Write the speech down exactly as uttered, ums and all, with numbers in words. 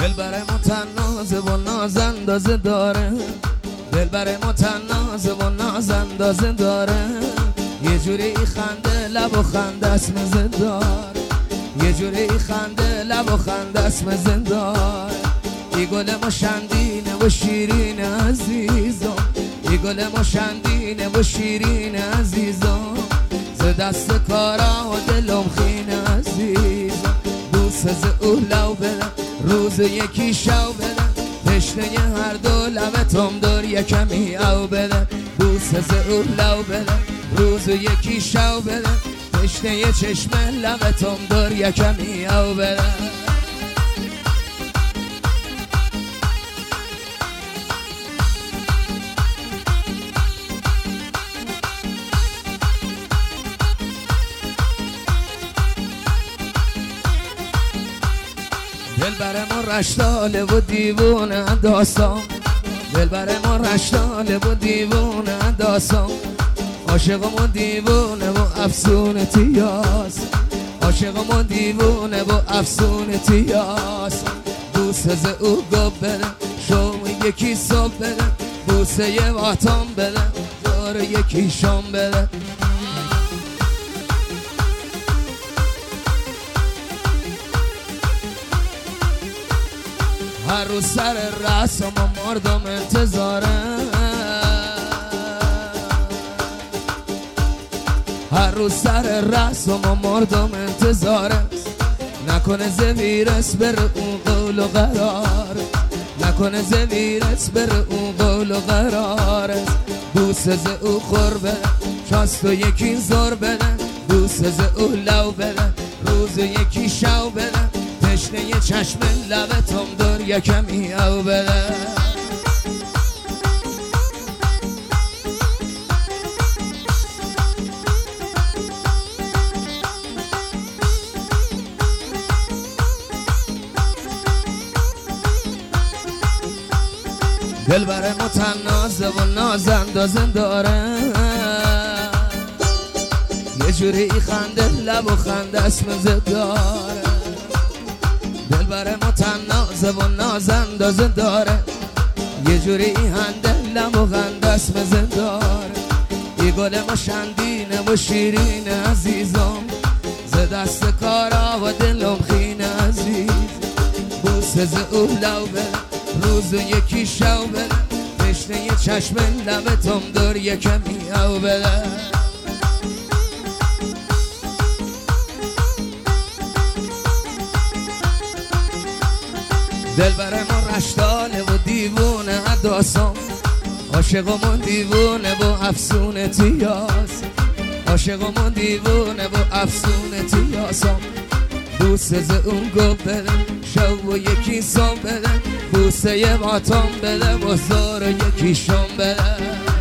دلبر ما تنازه و ناز اندازه داره، دلبر ما تنازه و ناز اندازه داره، یه جوری خنده لب و خنده اسم زندار، یه جوری خنده لب و خنده اسم زندار. ای گل مشندینه و شیرین عزیزم، ای گل مشندینه و شیرین عزیزم، ز دست کارا و دلم خین عزیزم. بوسه ز او لو بدن روز یکی شو بدن، تشنه هر دو لبتم دور یکمی او بدن. بوسه ز او لو بدن روز یکی شو بدن، تشنه چشم لبتم دور یکمی او بدن. دلبر ما رشتاله و دیوونه داستان، دلبر ما رشتاله و دیوونه داستان، عاشقم و دیوونه و افسون تیاس، عاشقم و دیوونه و افسون تیاس. بوسه ز او گب بدن شوم یکی صبح بدن، بوسه یه واتان بدن دور یکی شام بدن. هر روز سر رسم و مردم انتظاره، هر روز سر رسم و مردم انتظاره، نکنه زویرس بر اون قول و قرار، نکنه زویرس بر اون قول و قرار. بوسه ز او خور بدن چاست و یکی زور بدن، بوسه ز او لو بدن روز یکی شو بدن، تشنه یه چشم لبتم دور یکمی او بدن. دلبر ما تنازه و ناز اندازه داره، یه جوری خنده لب و خنده اسم داره. دلبر ما تنازه و ناز اندازه داره، یه جوری هنده لب و خنده اسم داره. ای گل مشندینه و شیرین عزیزم، ز دست کارا و دلم خین عزیز. بوسه ز او لو بدن روز یکی شو بدن، تشنه یه چشم لبتم دور یکمی او بدن. دلبر ما رشتاله و دیوونه داستان، عاشقمون دیوونه و افسون تیاس، عاشقمون دیوونه و افسون تیاسم. بوسه ز اون گفت بدن شو و یکی صبح بدن، بوسه یه واتان بده و زور یکی شام بده.